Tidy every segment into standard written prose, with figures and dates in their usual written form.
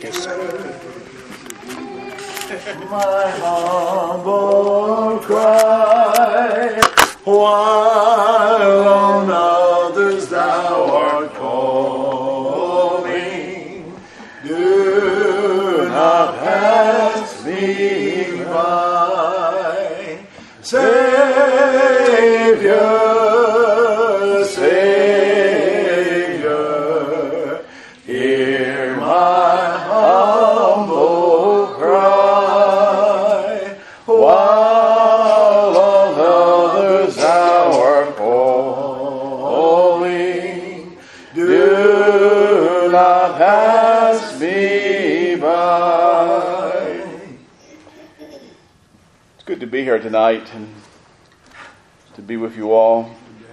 Yes, sir. My humble cry, while on others thou art calling, do not pass me by. Savior, Savior, hear my humble cry, while on others thou art calling, do not pass me by. It's good to be here tonight and to be with you all.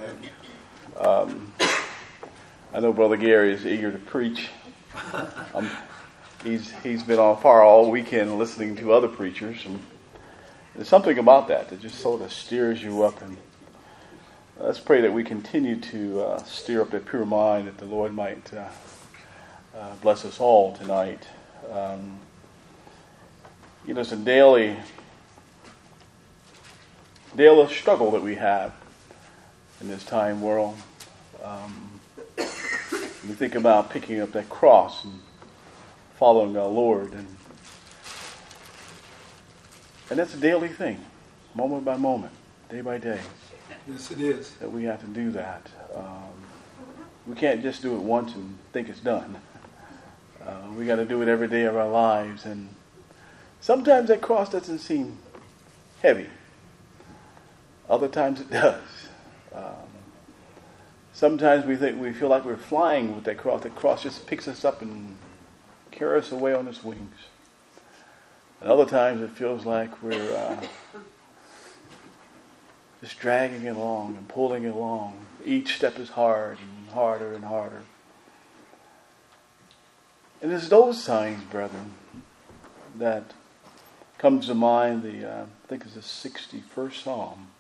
I know Brother Gary is eager to preach. He's been on fire all weekend listening to other preachers, and there's something about that just sort of steers you up. And let's pray that we continue to steer up that pure mind, that the Lord might bless us all tonight. It's a daily struggle that we have in this time world. We think about picking up that cross and following our Lord, and that's a daily thing, moment by moment, day by day. Yes, it is. That we have to do that. We can't just do it once and think it's done. We got to do it every day of our lives, and sometimes that cross doesn't seem heavy. Other times it does. Sometimes we feel like we're flying with that cross. That cross just picks us up and carries us away on its wings. And other times it feels like we're just dragging it along and pulling it along. Each step is hard and harder and harder. And it's those signs, brethren, that comes to mind. I think it's the 61st Psalm.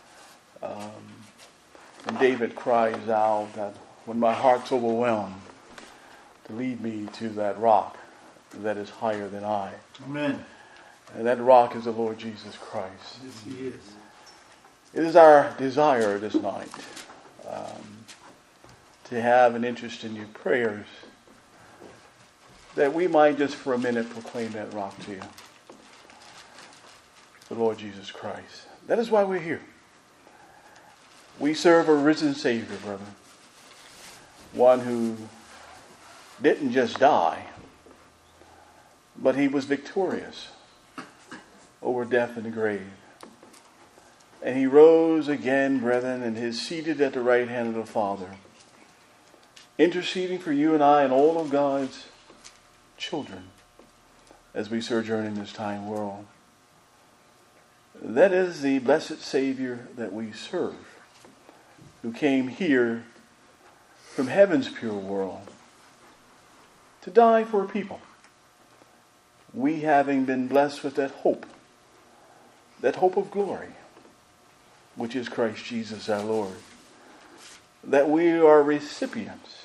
And David cries out that when my heart's overwhelmed, to lead me to that rock that is higher than I. Amen. And that rock is the Lord Jesus Christ. Yes, He is. It is our desire this night to have an interest in your prayers, that we might just for a minute proclaim that rock to you, the Lord Jesus Christ. That is why we're here. We serve a risen Savior, brother. One who didn't just die, but He was victorious over death and the grave. And He rose again, brethren, and is seated at the right hand of the Father, interceding for you and I and all of God's children as we sojourn in this time world. That is the blessed Savior that we serve, who came here from heaven's pure world to die for a people. We having been blessed with that hope of glory, which is Christ Jesus our Lord, that we are recipients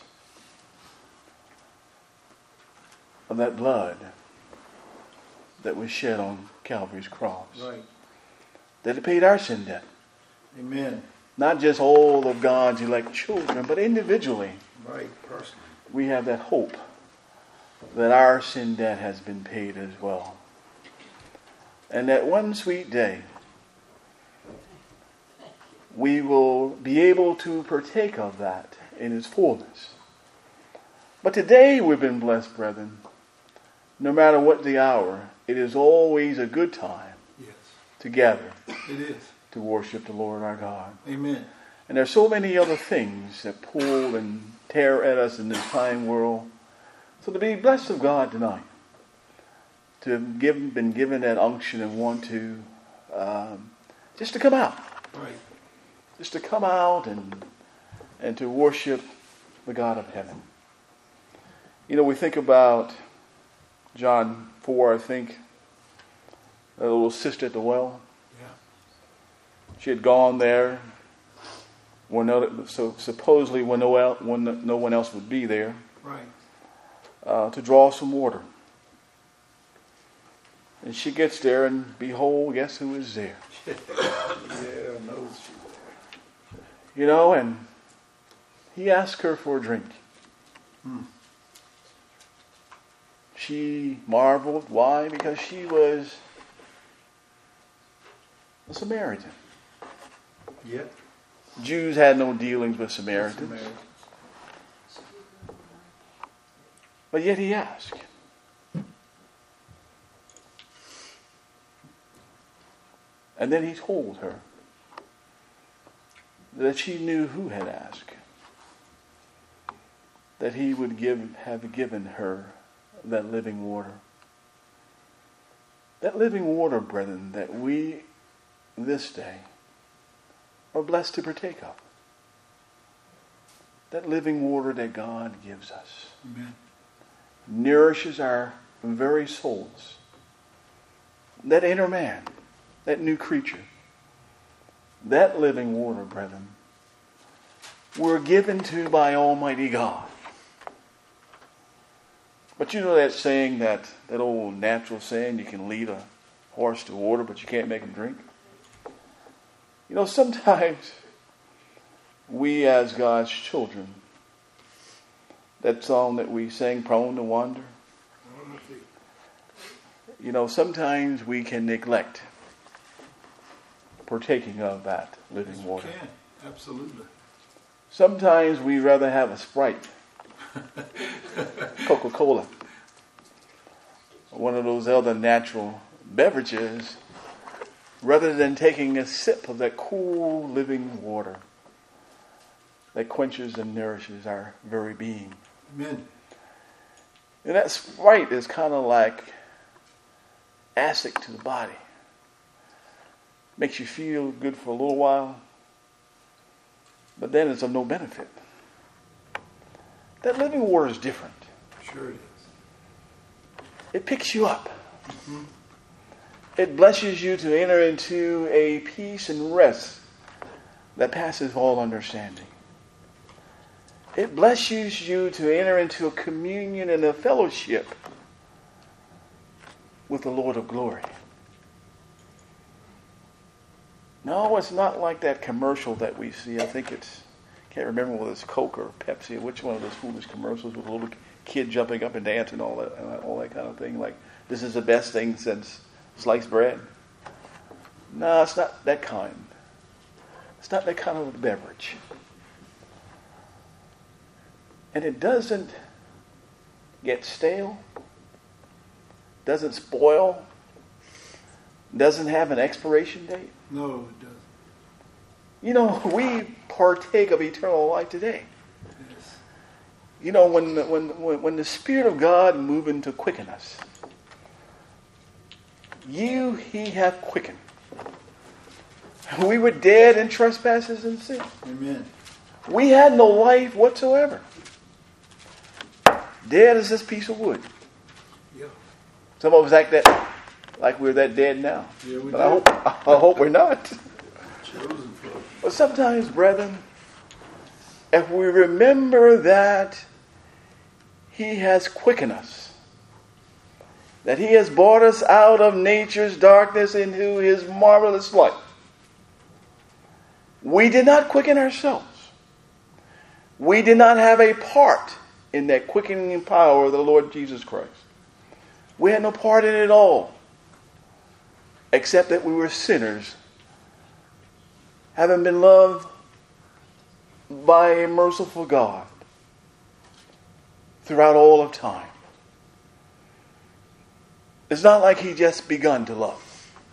of that blood that was shed on Calvary's cross. Right. That it paid our sin debt. Amen. Not just all of God's elect children, but individually. Right, personally. We have that hope that our sin debt has been paid as well. And that one sweet day, we will be able to partake of that in its fullness. But today we've been blessed, brethren. No matter what the hour, it is always a good time to gather. It is. To worship the Lord our God. Amen. And there are so many other things that pull and tear at us in this time world. So to be blessed of God tonight, to have been given that unction and want to just to come out. Right. Just to come out and to worship the God of heaven. You know, we think about John 4, I think, a little sister at the well. She had gone there supposedly when no one else would be there, right, to draw some water. And she gets there, and behold, guess who is there? Yeah, I know she You know, and he asked her for a drink. She marveled. Why? Because she was a Samaritan. Yep. Jews had no dealings with Samaritans. But yet he asked. And then he told her that she knew who had asked. That he would have given her that living water. That living water, brethren, that we this day are blessed to partake of. That living water that God gives us. Amen. Nourishes our very souls. That inner man, that new creature, that living water, brethren, we're given to by Almighty God. But you know that saying, that old natural saying, you can lead a horse to water, but you can't make him drink? You know, sometimes we as God's children, that song that we sang, Prone to Wander, you know, sometimes we can neglect partaking of that living water. You can, absolutely. Sometimes we'd rather have a Sprite, Coca-Cola, one of those other natural beverages, rather than taking a sip of that cool living water that quenches and nourishes our very being. Amen. And that Sprite is kind of like acid to the body. Makes you feel good for a little while, but then it's of no benefit. That living water is different. Sure it is. It picks you up. Mm-hmm. It blesses you to enter into a peace and rest that passes all understanding. It blesses you to enter into a communion and a fellowship with the Lord of glory. No, it's not like that commercial that we see. I think can't remember whether it's Coke or Pepsi, which one of those foolish commercials with a little kid jumping up and dancing, all that kind of thing. Like, this is the best thing since sliced bread. No, it's not that kind. It's not that kind of a beverage. And it doesn't get stale, doesn't spoil, doesn't have an expiration date. No, it doesn't. You know, we partake of eternal life today. Yes. You know, when the Spirit of God moving to quicken us, He hath quickened. We were dead in trespasses and sin. Amen. We had no life whatsoever. Dead as this piece of wood. Yeah. Some of us act that like we're that dead now. Yeah, we but do. I hope we're not. Chosen for it. But sometimes, brethren, if we remember that He has quickened us, that He has brought us out of nature's darkness into His marvelous light, we did not quicken ourselves. We did not have a part in that quickening power of the Lord Jesus Christ. We had no part in it at all, except that we were sinners, having been loved by a merciful God throughout all of time. It's not like He just begun to love.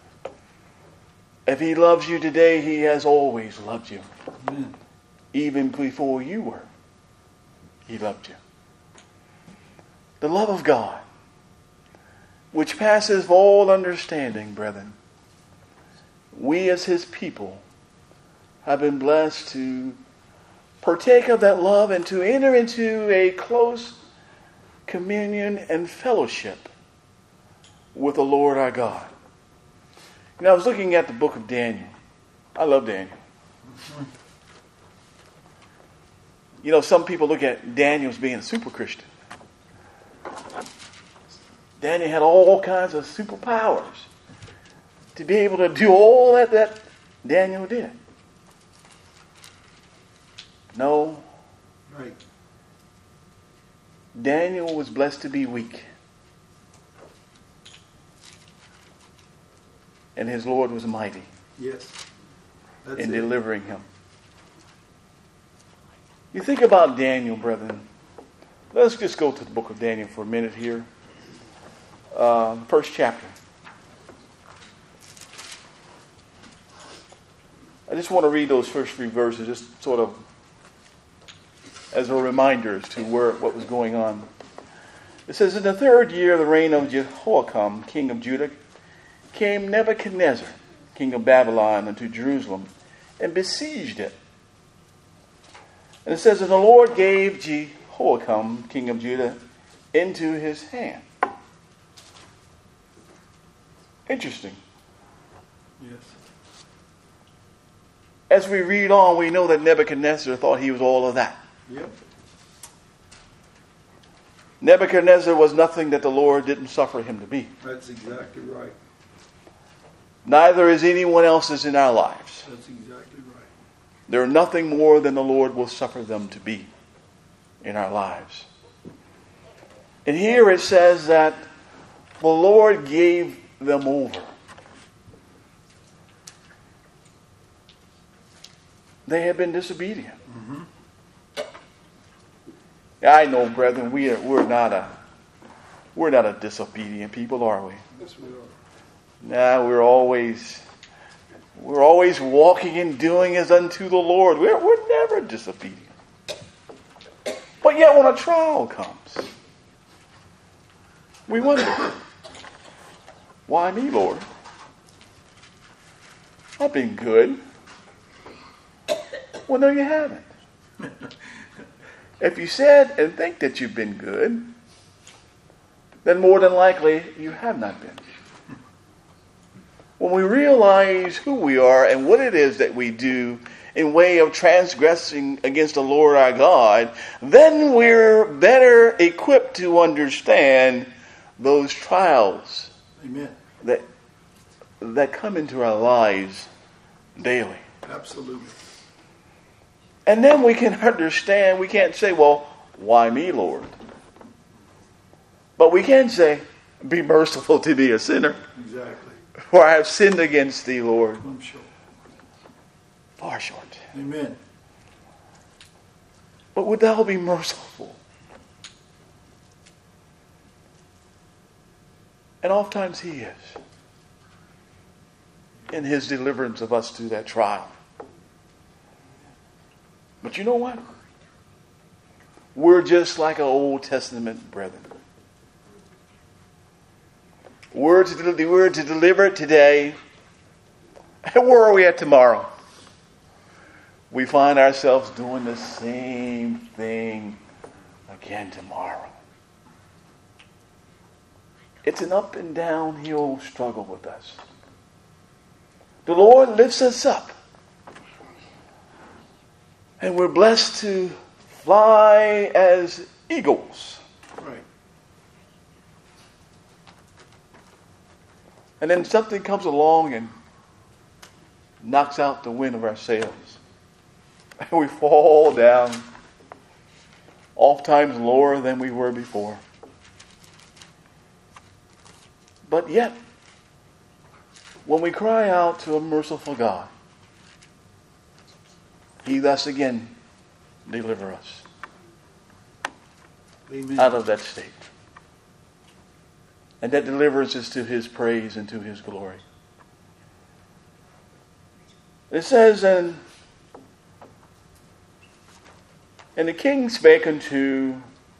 If He loves you today, He has always loved you. Amen. Even before you were, He loved you. The love of God, which passes all understanding, brethren, we as His people have been blessed to partake of that love and to enter into a close communion and fellowship with the Lord our God. You know, I was looking at the book of Daniel. I love Daniel. You know, some people look at Daniel as being a super Christian. Daniel had all kinds of superpowers to be able to do all that Daniel did. No, Right. Daniel was blessed to be weak. And his Lord was mighty Yes. That's in it. delivering him. You think about Daniel, brethren. Let's just go to the book of Daniel for a minute here. First chapter. I just want to read those first 3 verses, just sort of as a reminder as to what was going on. It says, in the 3rd year of the reign of Jehoiakim, king of Judah, came Nebuchadnezzar, king of Babylon, unto Jerusalem, and besieged it. And it says, and the Lord gave Jehoiakim, king of Judah, into his hand. Interesting. Yes. As we read on, we know that Nebuchadnezzar thought he was all of that. Yep. Nebuchadnezzar was nothing that the Lord didn't suffer him to be. That's exactly right. Neither is anyone else's in our lives. That's exactly right. They're nothing more than the Lord will suffer them to be in our lives. And here it says that the Lord gave them over. They had been disobedient. Mm-hmm. I know, brethren, we're not a disobedient people, are we? Yes, we are. Nah, we're always walking and doing as unto the Lord. We're never disobedient. But yet when a trial comes, we wonder, why me, Lord? I've been good. Well, no, you haven't. If you said and think that you've been good, then more than likely you have not been. When we realize who we are and what it is that we do in way of transgressing against the Lord our God, then we're better equipped to understand those trials Amen. that come into our lives daily. Absolutely. And then we can understand, we can't say, well, why me, Lord? But we can say, be merciful to me, a sinner. Exactly. For I have sinned against thee, Lord. I'm sure. Far short. Amen. But would thou be merciful? And oftentimes he is. In his deliverance of us through that trial. But you know what? We're just like our Old Testament brethren. We're to deliver it today. And where are we at tomorrow? We find ourselves doing the same thing again tomorrow. It's an up and downhill struggle with us. The Lord lifts us up. And we're blessed to fly as eagles. Right. And then something comes along and knocks out the wind of our sails. And we fall down, oftentimes lower than we were before. But yet, when we cry out to a merciful God, he thus again deliver us Amen. out of that state. And that deliverance is to his praise and to his glory. It says, and the king spake unto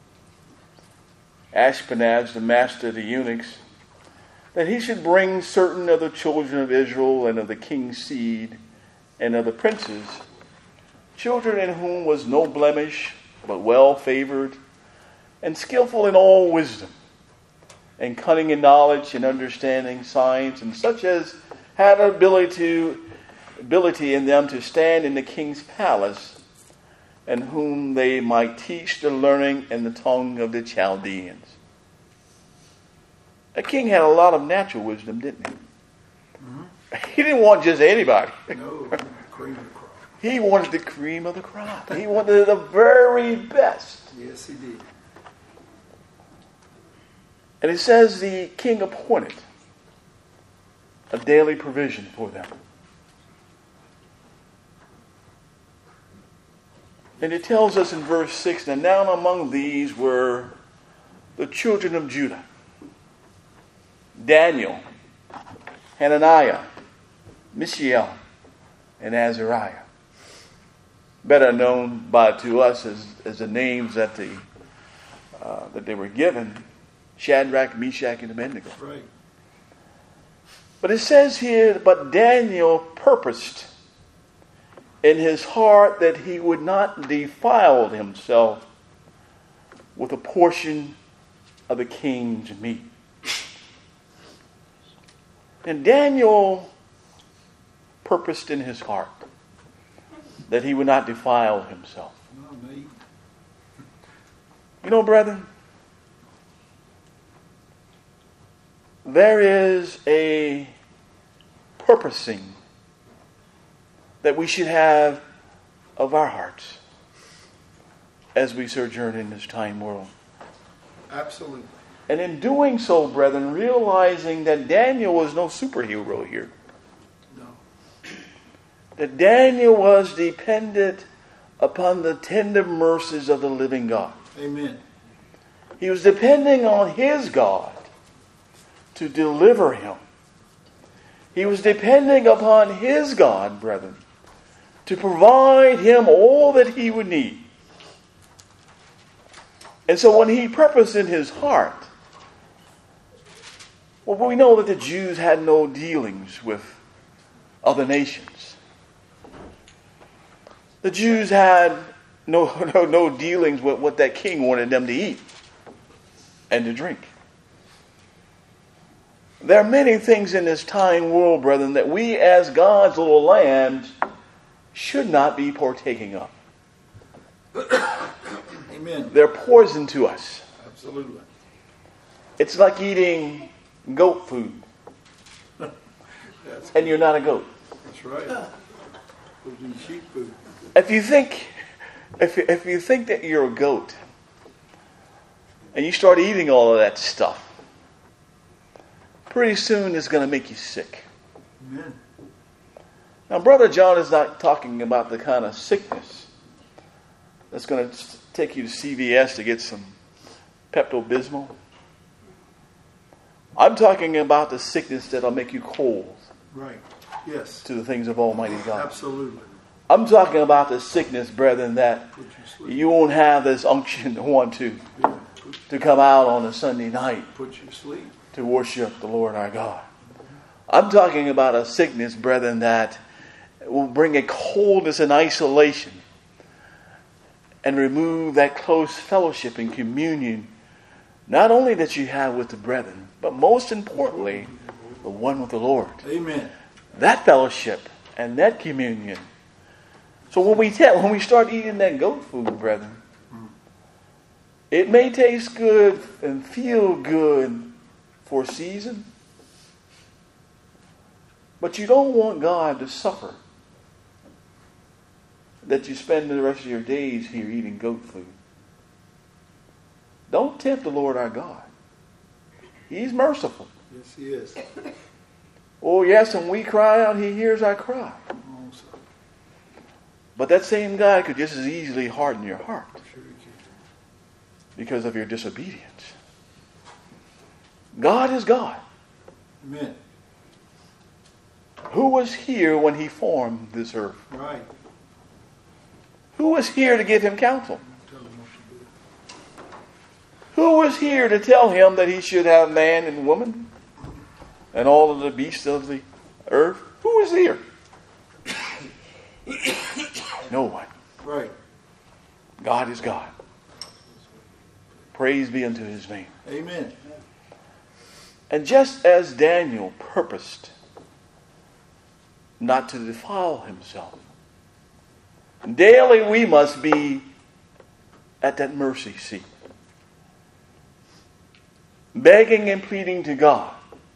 Ashpenaz, the master of the eunuchs, that he should bring certain of the children of Israel and of the king's seed and of the princes, children in whom was no blemish, but well favored, and skillful in all wisdom, and cunning in knowledge and understanding science, and such as had ability in them to stand in the king's palace, and whom they might teach the learning and the tongue of the Chaldeans. The king had a lot of natural wisdom, didn't he? He didn't want just anybody. No, cream of the crop. He wanted the cream of the crop. He wanted the very best. Yes, he did. And it says the king appointed a daily provision for them. And it tells us in verse 6, that now among these were the children of Judah: Daniel, Hananiah, Mishael, and Azariah. Better known to us as the names that they were given: Shadrach, Meshach, and Abednego. Right. But it says here, but Daniel purposed in his heart that he would not defile himself with a portion of the king's meat. And Daniel purposed in his heart that he would not defile himself. Not me. You know, brethren, there is a purposing that we should have of our hearts as we sojourn in this time world. Absolutely. And in doing so, brethren, realizing that Daniel was no superhero here. No. That Daniel was dependent upon the tender mercies of the living God. Amen. He was depending on his God to deliver him. He was depending upon his God, brethren, to provide him all that he would need. And so when he purposed in his heart, well, we know that the Jews had no dealings with other nations. The Jews had no dealings with what that king wanted them to eat and to drink. There are many things in this time world, brethren, that we as God's little lambs should not be partaking of. Amen. They're poison to us. Absolutely. It's like eating goat food. And you're not a goat. That's right. Those are sheep food. If you think that you're a goat and you start eating all of that stuff, pretty soon it's going to make you sick. Amen. Now, Brother John is not talking about the kind of sickness that's going to take you to CVS to get some Pepto-Bismol. I'm talking about the sickness that'll make you cold Right. Yes. to the things of Almighty God. Absolutely. I'm talking about the sickness, brethren, that Put you to sleep. you won't have this unction to want to Yeah. come out on a Sunday night Put you to sleep. to worship the Lord our God. I'm talking about a sickness, brethren, that will bring a coldness and isolation and remove that close fellowship and communion, not only that you have with the brethren, but most importantly, the one with the Lord. Amen. That fellowship and that communion. So when we start eating that goat food, brethren, it may taste good and feel good for a season, but you don't want God to suffer that you spend the rest of your days here eating goat food. Don't tempt the Lord our God. He's merciful. Yes, he is. Oh yes, when we cry out, he hears our cry. Also, But that same God could just as easily harden your heart sure he can. because of your disobedience. God is God. Amen. Who was here when he formed this earth? Right. Who was here to give him counsel? Tell him what to do. Who was here to tell him that he should have man and woman and all of the beasts of the earth? Who was here? No one. Right. God is God. Praise be unto his name. Amen. And just as Daniel purposed not to defile himself, daily we must be at that mercy seat. begging and pleading to God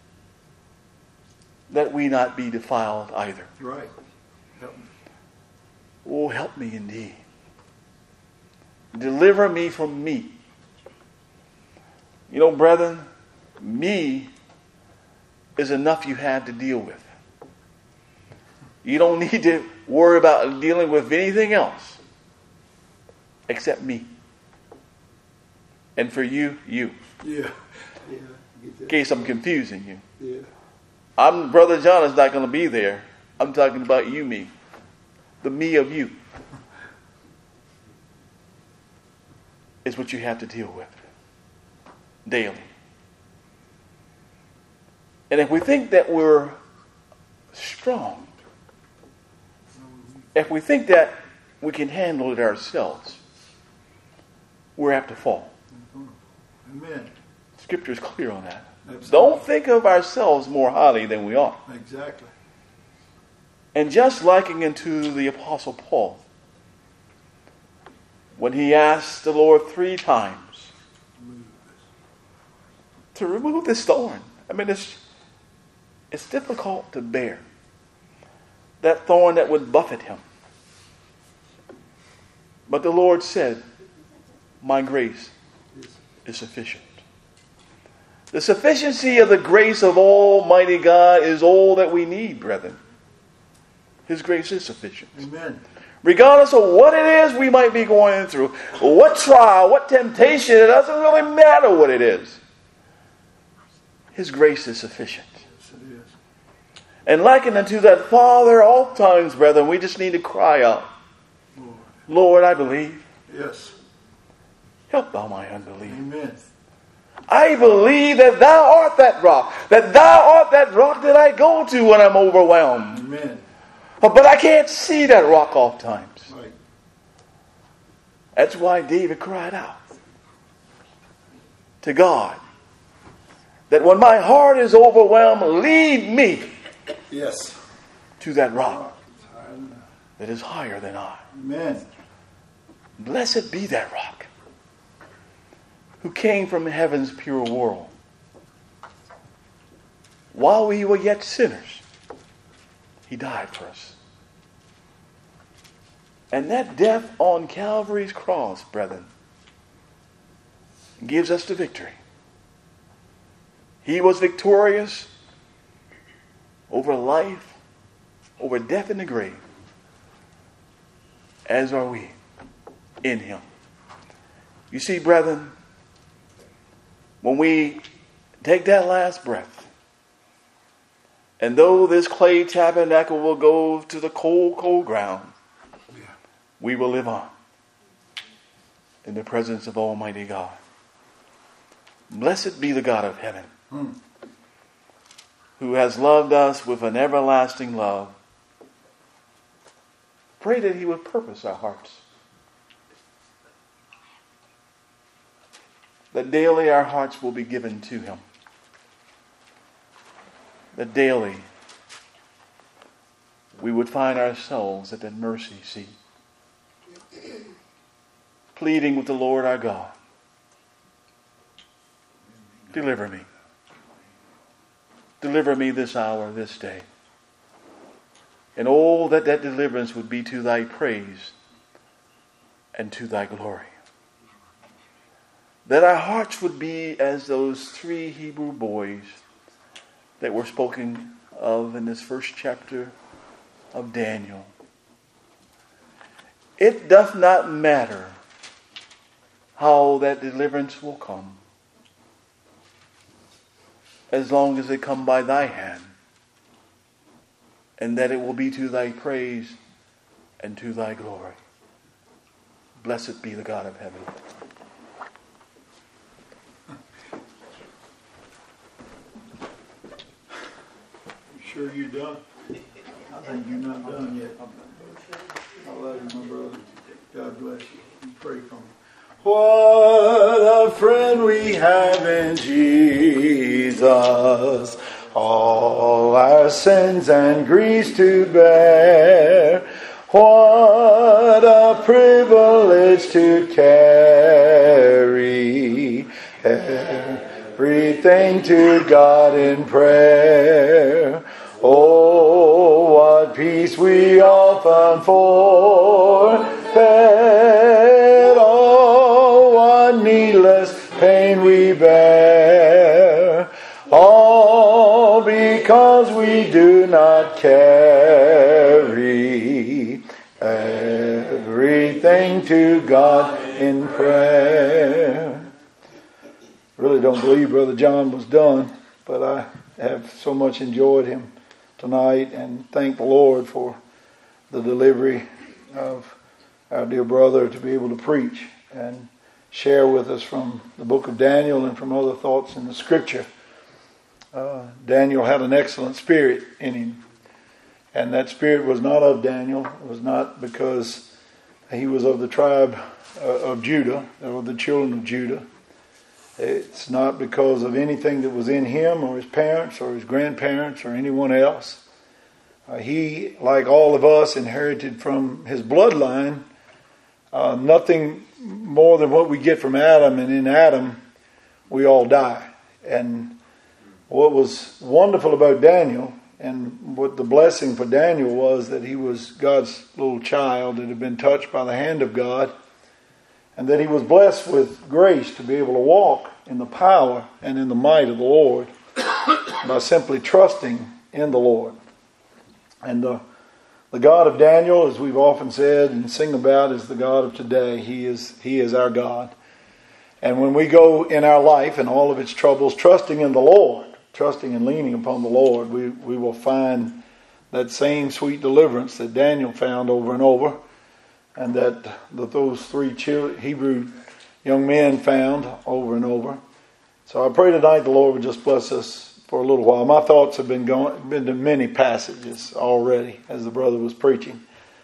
that we not be defiled either. Right. Help me. Oh, help me indeed. Deliver me from me. You know, brethren, me is enough you have to deal with. You don't need to worry about dealing with anything else except me. And for you, you. Yeah. Yeah. In case I'm confusing you. Yeah. Brother John is not going to be there. I'm talking about you, me. The me of you is what you have to deal with daily. And if we think that we're strong, if we think that we can handle it ourselves, we're apt to fall. Amen. Scripture is clear on that. Absolutely. Don't think of ourselves more highly than we are. Exactly. And just liking unto the Apostle Paul, when he asked the Lord 3 times to remove this thorn. I mean, it's difficult to bear. That thorn that would buffet him. But the Lord said, my grace is sufficient. The sufficiency of the grace of Almighty God is all that we need, brethren. His grace is sufficient. Amen. Regardless of what it is we might be going through, what trial, what temptation, it doesn't really matter what it is. His grace is sufficient. Yes, it is. And likened unto that, Father, all times, brethren, we just need to cry out, Lord, I believe. Yes. Help thou my unbelief. Amen. I believe that thou art that rock. That thou art that rock that I go to when I'm overwhelmed. Amen. But I can't see that rock oft times. Right. That's why David cried out to God that when my heart is overwhelmed, lead me Yes. to that rock that is higher than I. Amen. Blessed be that rock who came from heaven's pure world. While we were yet sinners, he died for us. And that death on Calvary's cross, brethren, gives us the victory. He was victorious over life, over death and the grave, as are we in him. You see, brethren, when we take that last breath, and though this clay tabernacle will go to the cold, cold ground, we will live on in the presence of Almighty God. Blessed be the God of heaven, who has loved us with an everlasting love. Pray that he would purpose our hearts. That daily our hearts will be given to him. That daily we would find ourselves at the mercy seat, pleading with the Lord our God. Deliver me. Deliver me this hour, this day. And all that deliverance would be to thy praise and to thy glory. That our hearts would be as those 3 Hebrew boys that were spoken of in this first chapter of Daniel. It doth not matter how that deliverance will come, as long as it come by thy hand, and that it will be to thy praise and to thy glory. Blessed be the God of heaven. Sure you done? I think you're not done yet. I love you, my brother. God bless you. You pray for me. What a friend we have in Jesus, all our sins and griefs to bear. What a privilege to carry everything to God in prayer. Oh, what peace we often forfeit. Oh, what needless pain we bear. All because we do not carry everything to God in prayer. Really don't believe Brother John was done, but I have so much enjoyed him tonight and thank the Lord for the delivery of our dear brother to be able to preach and share with us from the book of Daniel and from other thoughts in the Scripture. Daniel had an excellent spirit in him, and that spirit was not of Daniel. It was not because he was of the tribe of Judah, or the children of Judah. It's not because of anything that was in him or his parents or his grandparents or anyone else. He, like all of us, inherited from his bloodline nothing more than what we get from Adam, and in Adam we all die. And what was wonderful about Daniel, and what the blessing for Daniel was, that he was God's little child that had been touched by the hand of God, and that he was blessed with grace to be able to walk in the power and in the might of the Lord by simply trusting in the Lord. And the God of Daniel, as we've often said and sing about, is the God of today. He is our God. And when we go in our life and all of its troubles, trusting in the Lord, trusting and leaning upon the Lord, we will find that same sweet deliverance that Daniel found over and over, and that those three Hebrew young men found over and over. So I pray tonight the Lord would just bless us for a little while. My thoughts have been to many passages already as the brother was preaching,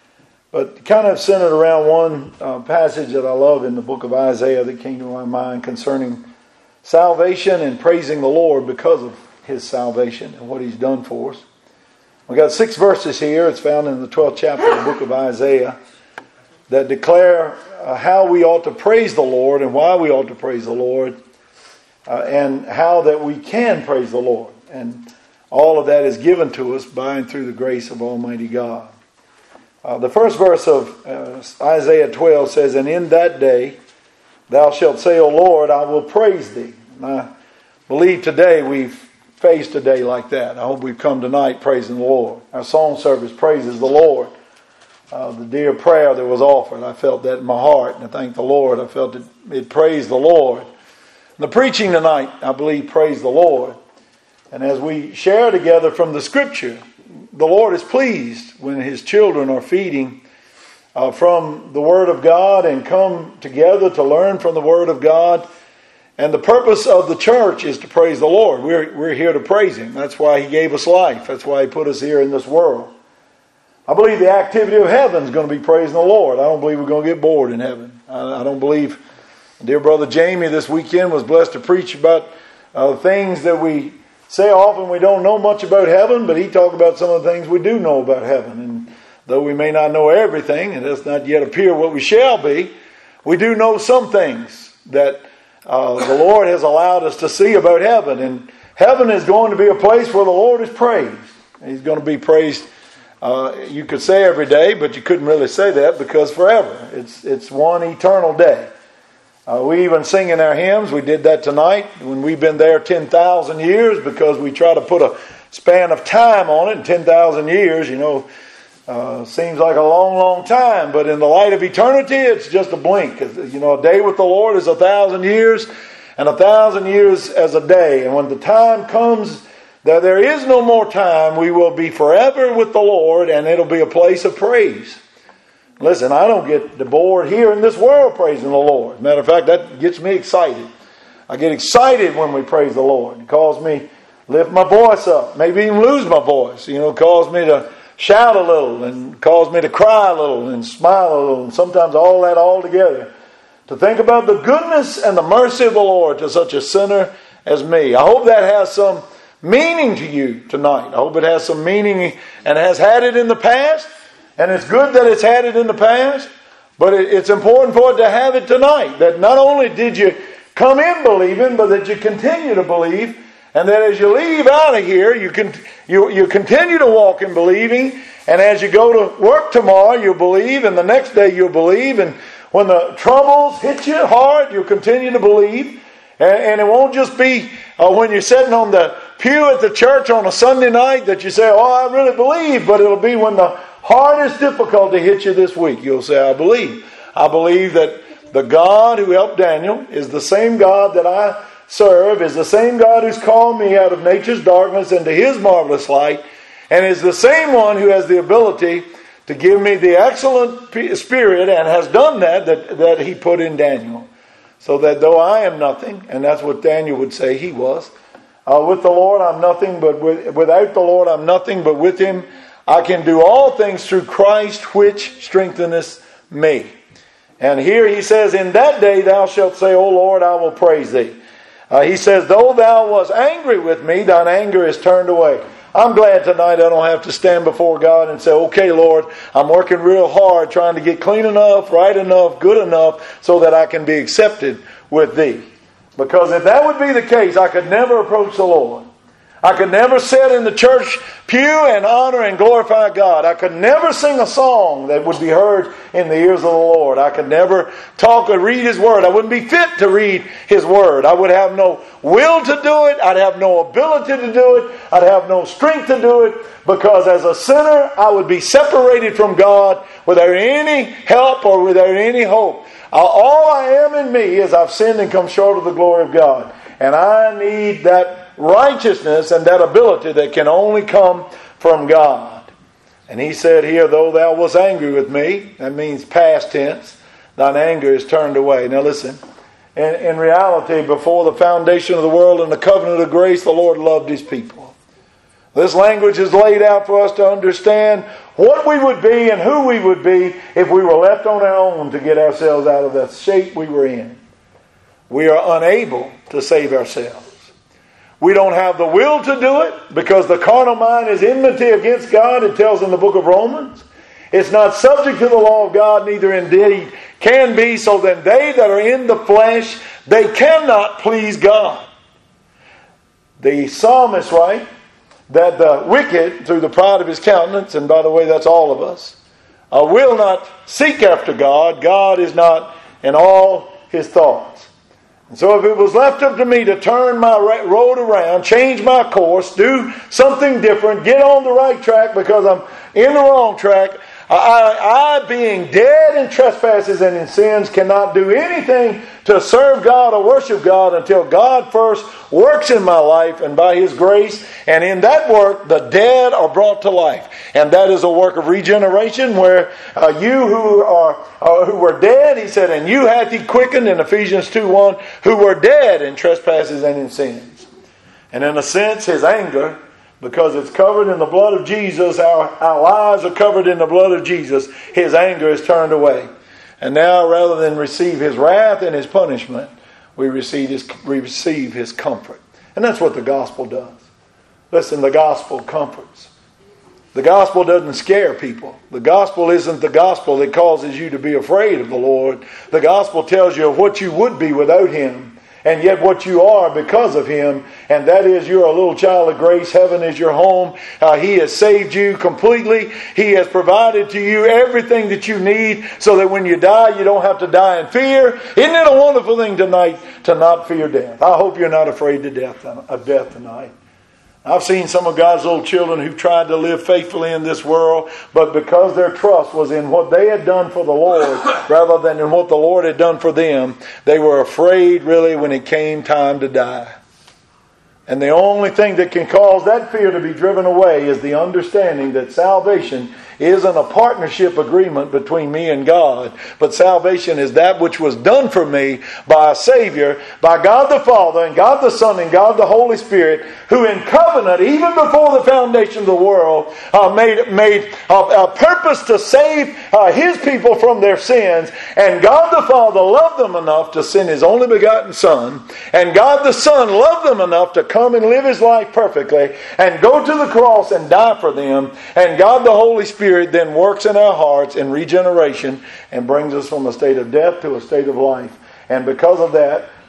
but kind of centered around one passage that I love in the book of Isaiah that came to my mind concerning salvation and praising the Lord because of His salvation and what He's done for us. We've got 6 verses here. It's found in the 12th chapter of the book of Isaiah that declare how we ought to praise the Lord and why we ought to praise the Lord, and how that we can praise the Lord. And all of that is given to us by and through the grace of Almighty God. The first verse of Isaiah 12 says, "And in that day thou shalt say, O Lord, I will praise thee." And I believe today we've faced a day like that. I hope we've come tonight praising the Lord. Our song service praises the Lord. The dear prayer that was offered, I felt that in my heart, and I thank the Lord. I felt it praised the Lord. The preaching tonight, I believe, praised the Lord. And as we share together from the Scripture, the Lord is pleased when His children are feeding from the Word of God and come together to learn from the Word of God. And the purpose of the church is to praise the Lord. We're here to praise Him. That's why He gave us life. That's why He put us here in this world. I believe the activity of heaven is going to be praising the Lord. I don't believe we're going to get bored in heaven. I don't believe dear brother Jamie this weekend was blessed to preach about things that we say often we don't know much about heaven, but he talked about some of the things we do know about heaven. And though we may not know everything, and it does not yet appear what we shall be, we do know some things that the Lord has allowed us to see about heaven. And heaven is going to be a place where the Lord is praised. He's going to be praised. You could say every day, but you couldn't really say that because forever. It's one eternal day. We even sing in our hymns. We did that tonight when we've been there 10,000 years, because we try to put a span of time on it. And 10,000 years, seems like a long, long time. But in the light of eternity, it's just a blink. A day with the Lord is 1,000 years, and 1,000 years as a day. And when the time comes that there is no more time, we will be forever with the Lord, and it'll be a place of praise. Listen, I don't get bored here in this world praising the Lord. Matter of fact, that gets me excited. I get excited when we praise the Lord. It calls me lift my voice up, maybe even lose my voice. It calls me to shout a little, and calls me to cry a little and smile a little, and sometimes all that all together. To think about the goodness and the mercy of the Lord to such a sinner as me. I hope that has some meaning to you tonight. I hope it has some meaning and has had it in the past. And it's good that it's had it in the past, but it's important for it to have it tonight. That not only did you come in believing, but that you continue to believe. And that as you leave out of here, you continue to walk in believing. And as you go to work tomorrow, you'll believe. And the next day, you'll believe. And when the troubles hit you hard, you'll continue to believe. And it won't just be when you're sitting on the pew at the church on a Sunday night that you say, oh, I really believe. But it'll be when the hardest difficulty hits you this week. You'll say, I believe. I believe that the God who helped Daniel is the same God that I serve, is the same God who's called me out of nature's darkness into His marvelous light, and is the same one who has the ability to give me the excellent spirit, and has done that He put in Daniel. So that though I am nothing, and that's what Daniel would say he was, with the Lord I'm nothing, but without the Lord I'm nothing, but with Him I can do all things through Christ which strengtheneth me. And here he says, in that day thou shalt say, O Lord, I will praise Thee. He says, though thou wast angry with me, thine anger is turned away. I'm glad tonight I don't have to stand before God and say, okay, Lord, I'm working real hard trying to get clean enough, right enough, good enough so that I can be accepted with Thee. Because if that would be the case, I could never approach the Lord. I could never sit in the church pew and honor and glorify God. I could never sing a song that would be heard in the ears of the Lord. I could never talk or read His Word. I wouldn't be fit to read His Word. I would have no will to do it. I'd have no ability to do it. I'd have no strength to do it. Because as a sinner, I would be separated from God without any help or without any hope. All I am in me is I've sinned and come short of the glory of God. And I need that righteousness and that ability that can only come from God. And he said here, though thou wast angry with me, that means past tense, thine anger is turned away. Now listen, in reality, before the foundation of the world and the covenant of grace, the Lord loved His people. This language is laid out for us to understand what we would be and who we would be if we were left on our own to get ourselves out of the shape we were in. We are unable to save ourselves. We don't have the will to do it because the carnal mind is enmity against God, it tells in the book of Romans. It's not subject to the law of God, neither indeed can be, so then they that are in the flesh, they cannot please God. The psalmist writes that the wicked, through the pride of his countenance, and by the way, that's all of us, will not seek after God. God is not in all his thoughts. And so if it was left up to me to turn my road around, change my course, do something different, get on the right track because I'm in the wrong track, I being dead in trespasses and in sins, cannot do anything to serve God or worship God until God first works in my life and by His grace. And in that work, the dead are brought to life. And that is a work of regeneration where you who were dead, he said, and you hath He quickened in Ephesians 2:1, who were dead in trespasses and in sins. And in a sense, His anger, because it's covered in the blood of Jesus, our lives are covered in the blood of Jesus, His anger is turned away. And now, rather than receive His wrath and His punishment, we receive His comfort. And that's what the gospel does. Listen, the gospel comforts. The gospel doesn't scare people. The gospel isn't the gospel that causes you to be afraid of the Lord. The gospel tells you of what you would be without Him, and yet what you are because of Him, and that is you're a little child of grace. Heaven is your home. He has saved you completely. He has provided to you everything that you need so that when you die, you don't have to die in fear. Isn't it a wonderful thing tonight to not fear death? I hope you're not afraid of death tonight. I've seen some of God's little children who tried to live faithfully in this world, but because their trust was in what they had done for the Lord rather than in what the Lord had done for them, they were afraid really when it came time to die. And the only thing that can cause that fear to be driven away is the understanding that salvation isn't a partnership agreement between me and God, but salvation is that which was done for me by a Savior, by God the Father and God the Son and God the Holy Spirit, who in covenant, even before the foundation of the world, made a purpose to save His people from their sins. And God the Father loved them enough to send His only begotten Son, and God the Son loved them enough to come and live His life perfectly and go to the cross and die for them. And God the Holy Spirit then works in our hearts in regeneration and brings us from a state of death to a state of life. And because of that,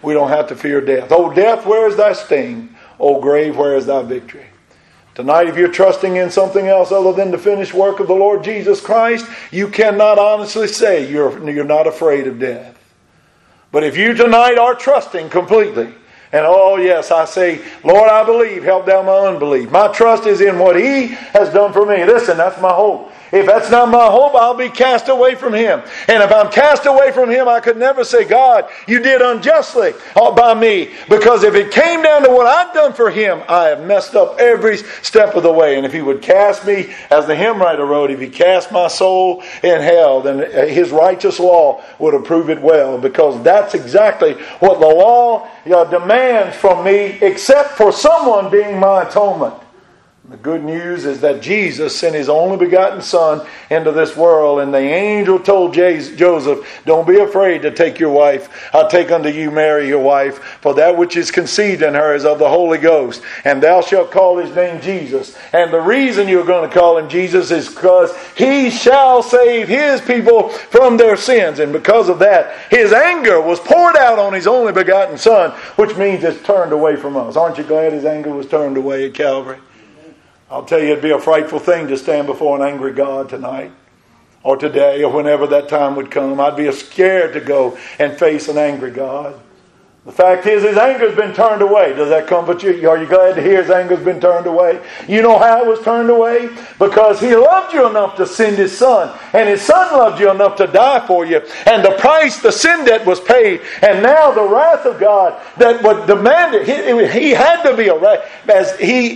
We don't have to fear death. Oh, death, where is thy sting? Oh, grave, where is thy victory? Tonight, if you're trusting in something else other than the finished work of the Lord Jesus Christ, you cannot honestly say you're not afraid of death. But if you tonight are trusting completely, and oh yes, I say, Lord, I believe, help thou my unbelief. My trust is in what He has done for me. Listen, that's my hope. If that's not my hope, I'll be cast away from Him. And if I'm cast away from Him, I could never say, God, you did unjustly by me. Because if it came down to what I've done for Him, I have messed up every step of the way. And if He would cast me, as the hymn writer wrote, if He cast my soul in hell, then His righteous law would approve it well. Because that's exactly what the law demands from me, except for someone being my atonement. The good news is that Jesus sent His only begotten Son into this world, and the angel told Joseph, don't be afraid to take your wife. I'll take unto you Mary your wife, for that which is conceived in her is of the Holy Ghost. And thou shalt call His name Jesus. And the reason you're going to call Him Jesus is because He shall save His people from their sins. And because of that, His anger was poured out on His only begotten Son, which means it's turned away from us. Aren't you glad His anger was turned away at Calvary? I'll tell you, it'd be a frightful thing to stand before an angry God tonight, or today, or whenever that time would come. I'd be scared to go and face an angry God. The fact is, His anger's been turned away. Does that comfort you? Are you glad to hear His anger's been turned away? You know how it was turned away? Because He loved you enough to send His Son. And His Son loved you enough to die for you. And the price, the sin debt was paid. And now the wrath of God that would demand it, He had to be a wrath. As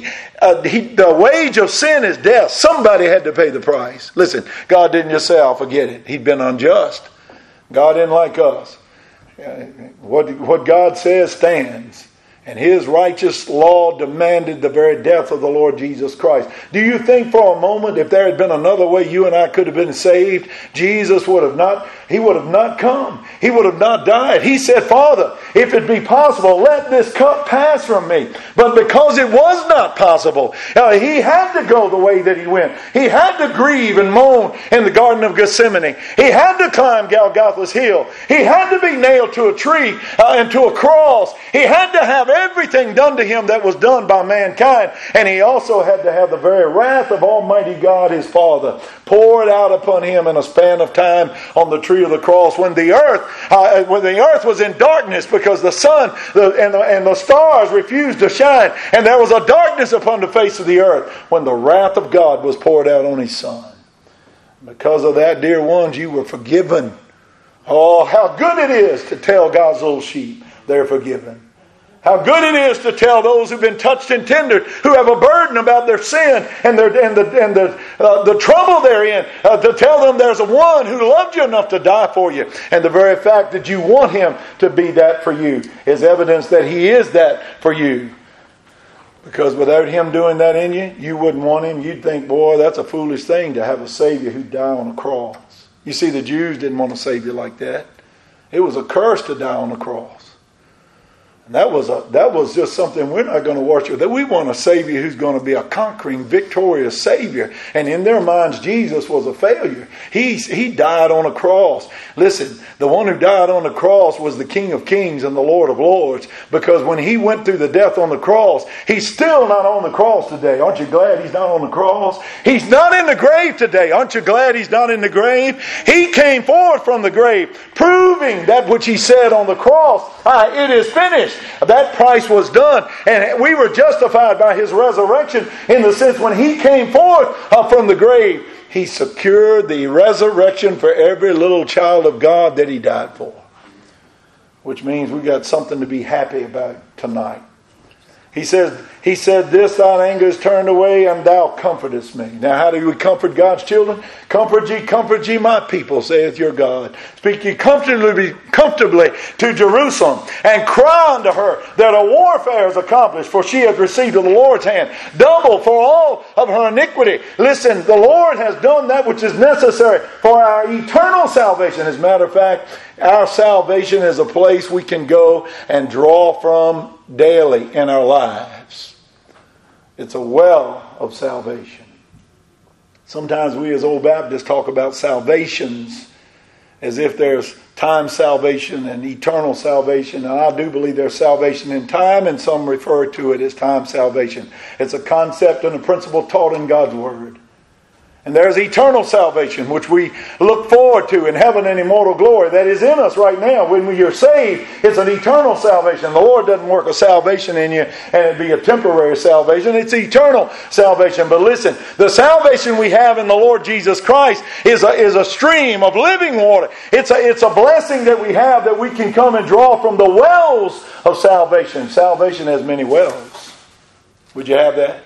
the wage of sin is death. Somebody had to pay the price. Listen, God didn't just say, I'll forget it. He'd been unjust. God didn't like us. What God says stands. And His righteous law demanded the very death of the Lord Jesus Christ. Do you think for a moment if there had been another way you and I could have been saved, Jesus would have not come. He would have not died. He said, Father, if it be possible, let this cup pass from me. But because it was not possible, He had to go the way that He went. He had to grieve and moan in the Garden of Gethsemane. He had to climb Golgotha's hill. He had to be nailed to a tree and to a cross. He had to have everything done to Him that was done by mankind. And He also had to have the very wrath of Almighty God, His Father, poured out upon Him in a span of time on the tree of the cross when the earth was in darkness because the sun and the stars refused to shine, and there was a darkness upon the face of the earth when the wrath of God was poured out on His Son. Because of that, dear ones, you were forgiven. Oh, how good it is to tell God's little sheep they're forgiven. How good it is to tell those who've been touched and tendered, who have a burden about their sin and the trouble they're in, to tell them there's a one who loved you enough to die for you. And the very fact that you want Him to be that for you is evidence that He is that for you. Because without Him doing that in you, you wouldn't want Him. You'd think, boy, that's a foolish thing to have a Savior who'd die on a cross. You see, the Jews didn't want a Savior like that. It was a curse to die on the cross. And that was just something we're not going to worship. That we want a Savior who's going to be a conquering, victorious Savior. And in their minds, Jesus was a failure. He died on a cross. Listen, the one who died on the cross was the King of Kings and the Lord of Lords. Because when He went through the death on the cross, He's still not on the cross today. Aren't you glad He's not on the cross? He's not in the grave today. Aren't you glad He's not in the grave? He came forward from the grave, proving that which He said on the cross. It is finished. That price was done. And we were justified by His resurrection in the sense when He came forth from the grave, He secured the resurrection for every little child of God that He died for. Which means we got something to be happy about tonight. He said, this thine anger is turned away, and thou comfortest me. Now, how do we comfort God's children? Comfort ye my people, saith your God. Speak ye comfortably to Jerusalem, and cry unto her that a warfare is accomplished, for she hath received of the Lord's hand double for all of her iniquity. Listen, the Lord has done that which is necessary for our eternal salvation. As a matter of fact, our salvation is a place we can go and draw from daily in our lives. It's a well of salvation. Sometimes we as old Baptists talk about salvations as if there's time salvation and eternal salvation. And I do believe there's salvation in time, and some refer to it as time salvation. It's a concept and a principle taught in God's Word. And there's eternal salvation, which we look forward to in heaven and immortal glory that is in us right now. When we are saved, it's an eternal salvation. The Lord doesn't work a salvation in you and it be a temporary salvation. It's eternal salvation. But listen, the salvation we have in the Lord Jesus Christ is a stream of living water. It's a blessing that we have, that we can come and draw from the wells of salvation. Salvation has many wells. Would you have that?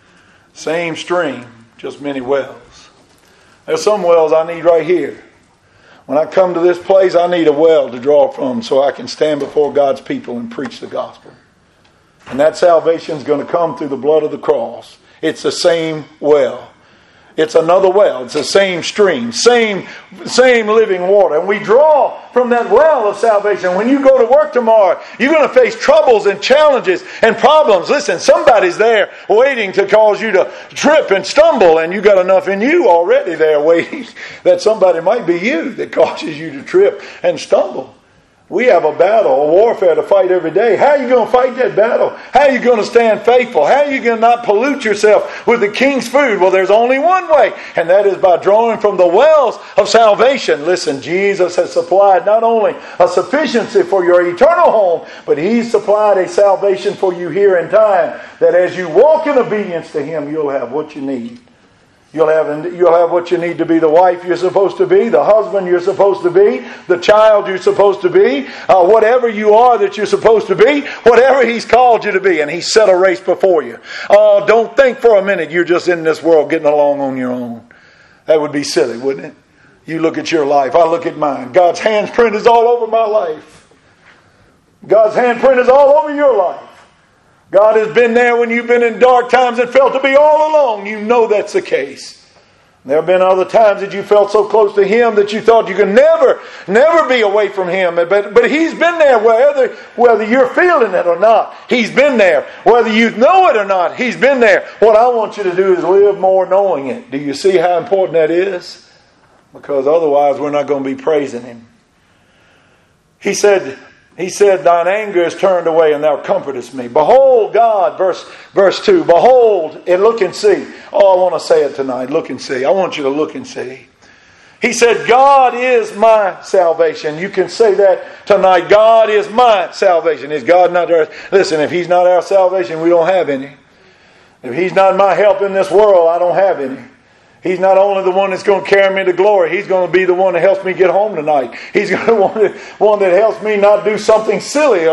Same stream, just many wells. There's some wells I need right here. When I come to this place, I need a well to draw from so I can stand before God's people and preach the gospel. And that salvation is going to come through the blood of the cross. It's the same well. It's another well. It's the same stream, same living water. And we draw from that well of salvation. When you go to work tomorrow, you're going to face troubles and challenges and problems. Listen, somebody's there waiting to cause you to trip and stumble, and you got enough in you already there waiting that somebody might be you that causes you to trip and stumble. We have a battle, a warfare to fight every day. How are you going to fight that battle? How are you going to stand faithful? How are you going to not pollute yourself with the king's food? Well, there's only one way, and that is by drawing from the wells of salvation. Listen, Jesus has supplied not only a sufficiency for your eternal home, but He's supplied a salvation for you here in time, that as you walk in obedience to Him, you'll have what you need. You'll have what you need to be the wife you're supposed to be, the husband you're supposed to be, the child you're supposed to be, whatever you are that you're supposed to be, whatever He's called you to be, and He's set a race before you. Don't think for a minute you're just in this world getting along on your own. That would be silly, wouldn't it? You look at your life, I look at mine. God's handprint is all over my life. God's handprint is all over your life. God has been there when you've been in dark times and felt to be all alone. You know that's the case. There have been other times that you felt so close to Him that you thought you could never be away from Him. But He's been there whether you're feeling it or not. He's been there. Whether you know it or not, He's been there. What I want you to do is live more knowing it. Do you see how important that is? Because otherwise we're not going to be praising Him. He said, thine anger is turned away and thou comfortest me. Behold God, verse 2. Behold and look and see. Oh, I want to say it tonight. Look and see. I want you to look and see. He said, God is my salvation. You can say that tonight. God is my salvation. Is God not ours? Listen, if He's not our salvation, we don't have any. If He's not my help in this world, I don't have any. He's not only the one that's going to carry me to glory. He's going to be the one that helps me get home tonight. He's going to be the one that helps me not do something silly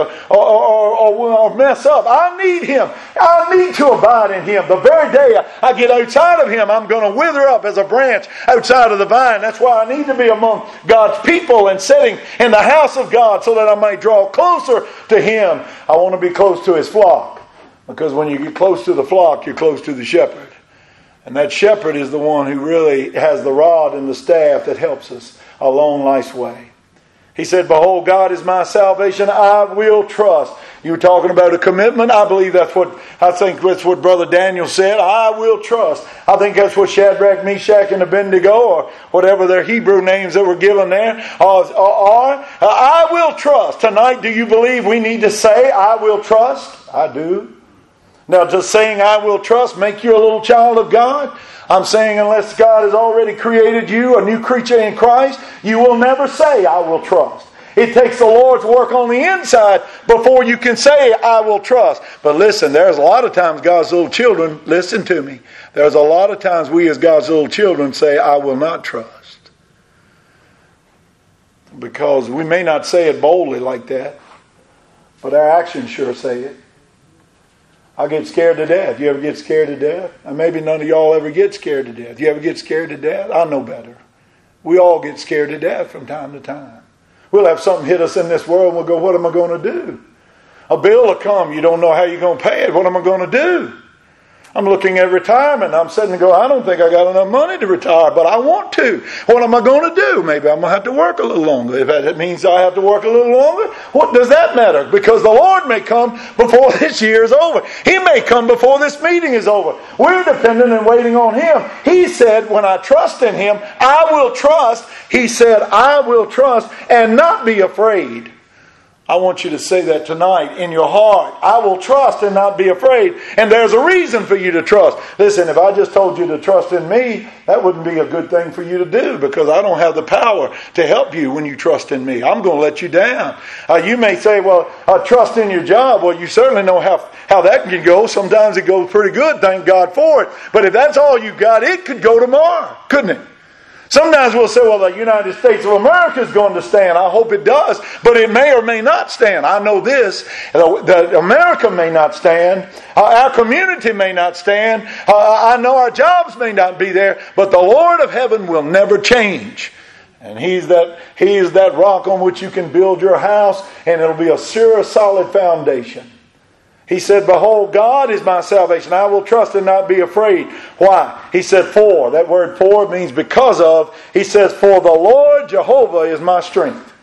or mess up. I need Him. I need to abide in Him. The very day I get outside of Him, I'm going to wither up as a branch outside of the vine. That's why I need to be among God's people and sitting in the house of God so that I might draw closer to Him. I want to be close to His flock. Because when you get close to the flock, you're close to the shepherd. And that shepherd is the one who really has the rod and the staff that helps us along life's way. He said, behold, God is my salvation. I will trust. You were talking about a commitment. I believe that's what Brother Daniel said. I will trust. I think that's what Shadrach, Meshach, and Abednego, or whatever their Hebrew names that were given there, are. I will trust. Tonight, do you believe we need to say, I will trust? I do. Now, does saying I will trust make you a little child of God? I'm saying unless God has already created you a new creature in Christ, you will never say I will trust. It takes the Lord's work on the inside before you can say I will trust. But listen, there's a lot of times God's little children, listen to me, there's a lot of times we as God's little children say I will not trust. Because we may not say it boldly like that, but our actions sure say it. I get scared to death. You ever get scared to death? And maybe none of y'all ever get scared to death. You ever get scared to death? I know better. We all get scared to death from time to time. We'll have something hit us in this world and we'll go, what am I going to do? A bill will come. You don't know how you're going to pay it. What am I going to do? I'm looking at retirement. I'm sitting and go, I don't think I got enough money to retire, but I want to. What am I going to do? Maybe I'm going to have to work a little longer. If that means I have to work a little longer, what does that matter? Because the Lord may come before this year is over. He may come before this meeting is over. We're dependent and waiting on Him. He said, when I trust in Him, I will trust. He said, I will trust and not be afraid. I want you to say that tonight in your heart. I will trust and not be afraid. And there's a reason for you to trust. Listen, if I just told you to trust in me, that wouldn't be a good thing for you to do, because I don't have the power to help you when you trust in me. I'm going to let you down. You may say, well, trust in your job. Well, you certainly know how that can go. Sometimes it goes pretty good. Thank God for it. But if that's all you've got, it could go tomorrow, couldn't it? Sometimes we'll say, well, the United States of America is going to stand. I hope it does. But it may or may not stand. I know this. That America may not stand. Our community may not stand. I know our jobs may not be there. But the Lord of heaven will never change. And He is that rock on which you can build your house. And it'll be a sure, solid foundation. He said, behold, God is my salvation. I will trust and not be afraid. Why? He said, for. That word for means because of. He says, for the Lord Jehovah is my strength.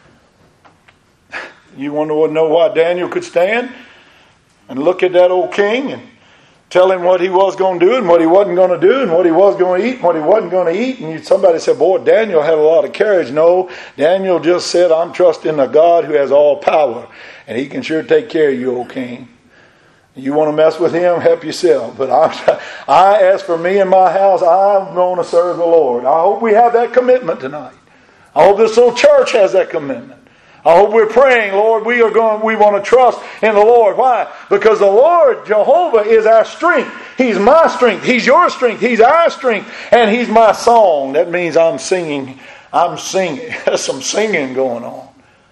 You want to know why Daniel could stand and look at that old king and tell him what he was going to do and what he wasn't going to do and what he was going to eat and what he wasn't going to eat. And somebody said, boy, Daniel had a lot of courage. No, Daniel just said, I'm trusting the God who has all power. And He can sure take care of you, old king. You want to mess with Him, help yourself. But as for me and my house, I'm going to serve the Lord. I hope we have that commitment tonight. I hope this little church has that commitment. I hope we're praying, Lord, we want to trust in the Lord. Why? Because the Lord, Jehovah, is our strength. He's my strength. He's your strength. He's our strength. And He's my song. That means I'm singing. There's some singing going on.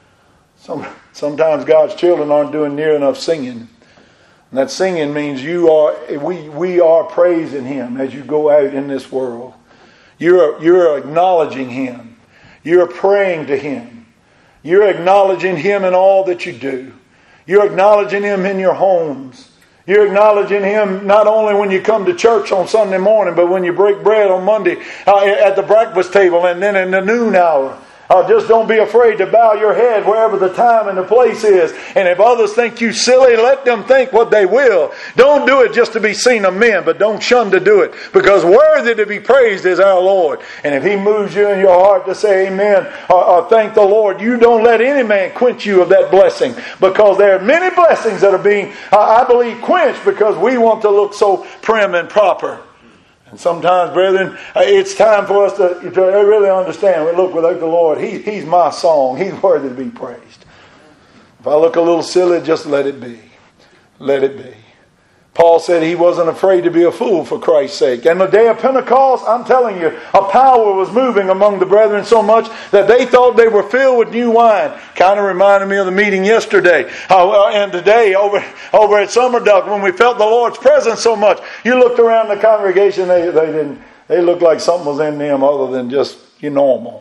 Sometimes God's children aren't doing near enough singing. And that singing means we are praising Him as you go out in this world. You're acknowledging Him. You're praying to Him. You're acknowledging Him in all that you do. You're acknowledging Him in your homes. You're acknowledging Him not only when you come to church on Sunday morning, but when you break bread on Monday at the breakfast table and then in the noon hour. Just don't be afraid to bow your head wherever the time and the place is. And if others think you silly, let them think what they will. Don't do it just to be seen of men, but don't shun to do it. Because worthy to be praised is our Lord. And if He moves you in your heart to say amen or thank the Lord, you don't let any man quench you of that blessing. Because there are many blessings that are being, I believe, quenched because we want to look so prim and proper. And sometimes, brethren, it's time for us to really understand. We look without the Lord. He's my song. He's worthy to be praised. If I look a little silly, just let it be. Let it be. Paul said he wasn't afraid to be a fool for Christ's sake. And the day of Pentecost, I'm telling you, a power was moving among the brethren so much that they thought they were filled with new wine. Kind of reminded me of the meeting yesterday. And today over at Summer Duck, when we felt the Lord's presence so much, you looked around the congregation, they looked like something was in them other than just normal.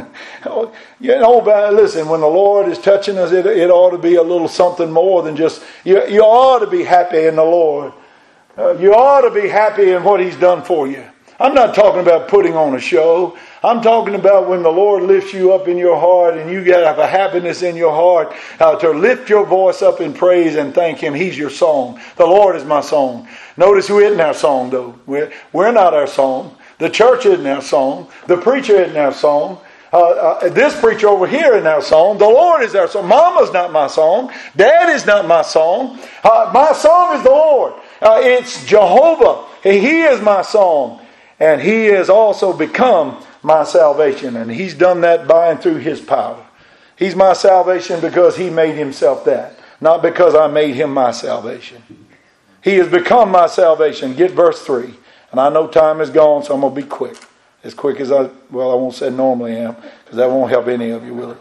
But listen, when the Lord is touching us, it ought to be a little something more than just, you ought to be happy in the Lord. You ought to be happy in what He's done for you. I'm not talking about putting on a show. I'm talking about when the Lord lifts you up in your heart and you have a happiness in your heart to lift your voice up in praise and thank Him. He's your song. The Lord is my song. Notice who isn't our song, though. We're not our song. The church isn't our song. The preacher isn't our song. This preacher over here isn't our song. The Lord is our song. Mama's not my song. Dad is not my song. My song is the Lord. It's Jehovah. He is my song. And He has also become my salvation. And He's done that by and through His power. He's my salvation because He made Himself that. Not because I made Him my salvation. He has become my salvation. Get verse 3. And I know time is gone, so I'm going to be quick. As quick as I won't say normally am, because that won't help any of you, will it?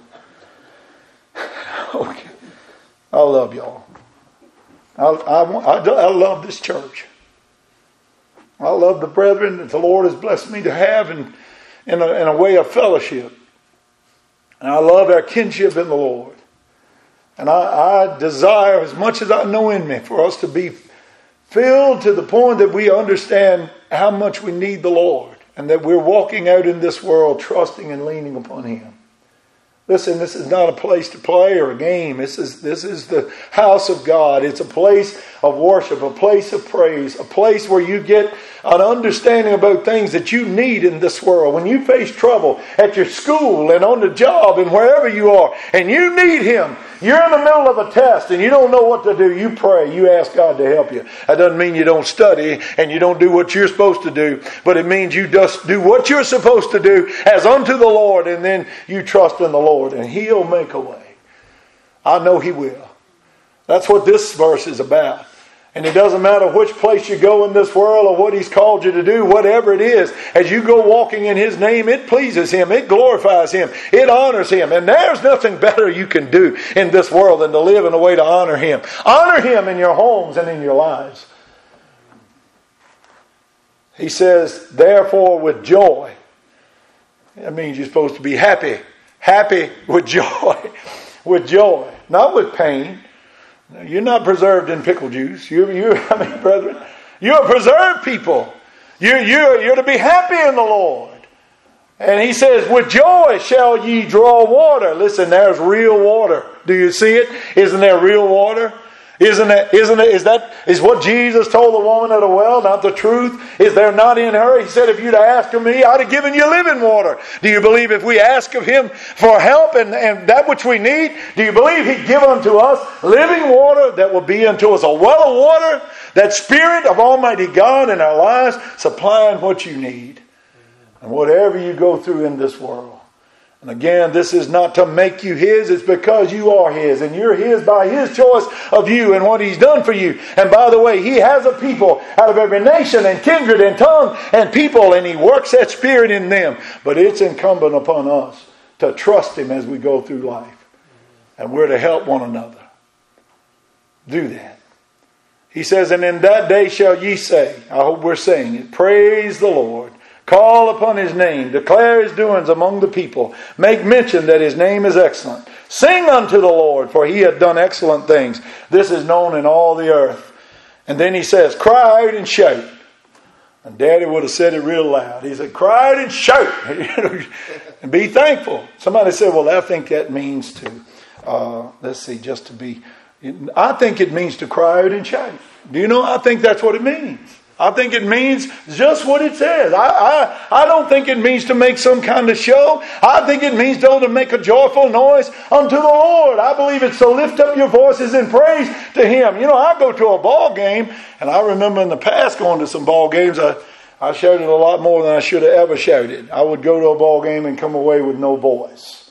Okay. I love y'all. I love this church. I love the brethren that the Lord has blessed me to have in a way of fellowship. And I love our kinship in the Lord. And I desire, as much as I know in me, for us to be Filled to the point that we understand how much we need the Lord and that we're walking out in this world trusting and leaning upon Him. Listen, this is not a place to play or a game. This is the house of God. It's a place of worship, a place of praise, a place where you get an understanding about things that you need in this world. When you face trouble at your school and on the job and wherever you are, and you need Him, you're in the middle of a test and you don't know what to do, you pray, you ask God to help you. That doesn't mean you don't study and you don't do what you're supposed to do, but it means you just do what you're supposed to do as unto the Lord, and then you trust in the Lord and He'll make a way. I know He will. That's what this verse is about. And it doesn't matter which place you go in this world or what He's called you to do, whatever it is, as you go walking in His name, it pleases Him, it glorifies Him, it honors Him. And there's nothing better you can do in this world than to live in a way to honor Him. Honor Him in your homes and in your lives. He says, therefore with joy. That means you're supposed to be happy. Happy with joy. With joy. Not with pain. You're not preserved in pickle juice. Brethren, you're preserved people. You're to be happy in the Lord. And He says, with joy shall ye draw water. Listen, there's real water. Do you see it? Isn't there real water? Is what Jesus told the woman at the well not the truth? Is there not in her? He said, if you'd asked of me, I'd have given you living water. Do you believe if we ask of Him for help and that which we need, do you believe He'd give unto us living water that will be unto us a well of water? That Spirit of Almighty God in our lives supplying what you need. And whatever you go through in this world. And again, this is not to make you His, it's because you are His. And you're His by His choice of you and what He's done for you. And by the way, He has a people out of every nation and kindred and tongue and people, and He works that Spirit in them. But it's incumbent upon us to trust Him as we go through life. And we're to help one another. Do that. He says, and in that day shall ye say, I hope we're saying it, praise the Lord. Call upon His name. Declare His doings among the people. Make mention that His name is excellent. Sing unto the Lord, for He hath done excellent things. This is known in all the earth. And then He says, cry out and shout. And Daddy would have said it real loud. He said, cry out and shout. And be thankful. Somebody said, well, I think that means to, just to be. I think it means to cry out and shout. Do you know? I think that's what it means. I think it means just what it says. I don't think it means to make some kind of show. I think it means to make a joyful noise unto the Lord. I believe it's to lift up your voices in praise to Him. You know, I go to a ball game, and I remember in the past going to some ball games, I shouted a lot more than I should have ever shouted. I would go to a ball game and come away with no voice.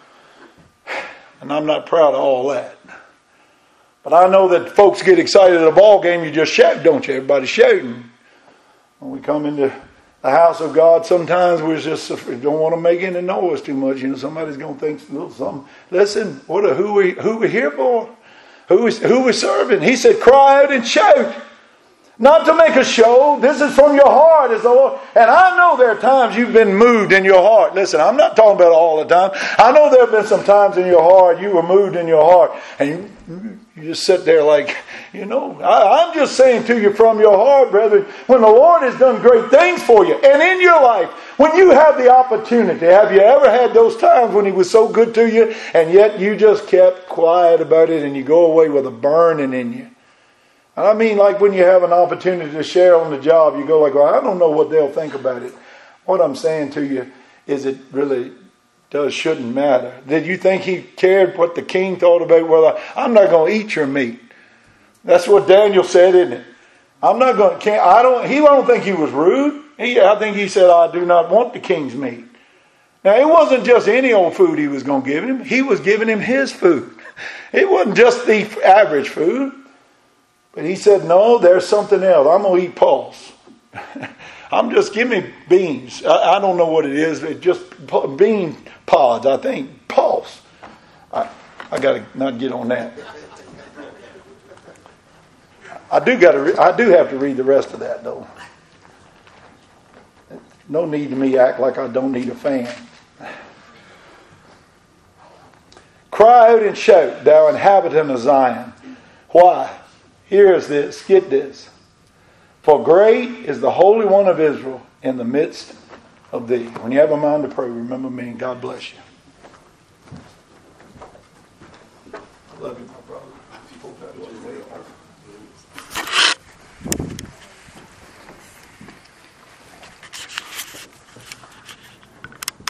And I'm not proud of all that. But I know that folks get excited at a ball game, you just shout, don't you? Everybody's shouting. When we come into the house of God, sometimes we don't want to make any noise too much. You know, somebody's going to think a little something. Listen, who we here for? Who we serving? He said, cry out and shout. Not to make a show. This is from your heart, as the Lord. And I know there are times you've been moved in your heart. Listen, I'm not talking about all the time. I know there have been some times in your heart you were moved in your heart, and you just sit there like, you know, I'm just saying to you from your heart, brethren, when the Lord has done great things for you, and in your life, when you have the opportunity, have you ever had those times when He was so good to you, and yet you just kept quiet about it, and you go away with a burning in you? And I mean, like when you have an opportunity to share on the job, you go like, well, I don't know what they'll think about it. What I'm saying to you is it really shouldn't matter. Did you think He cared what the king thought about? Well, I'm not going to eat your meat. That's what Daniel said, isn't it? I'm not going to. I don't think he was rude. I think he said, I do not want the king's meat. Now, it wasn't just any old food He was going to give him. He was giving him his food. It wasn't just the average food. But he said, no, there's something else. I'm going to eat pulse. Give me beans. I don't know what it is. It's just bean pods, I think. Pulse. I got to not get on that. I do have to read the rest of that, though. No need to me act like I don't need a fan. Cry out and shout, thou inhabitant of Zion. Why? Here's this. Get this. For great is the Holy One of Israel in the midst of thee. When you have a mind to pray, remember me, and God bless you. I love you, my brother.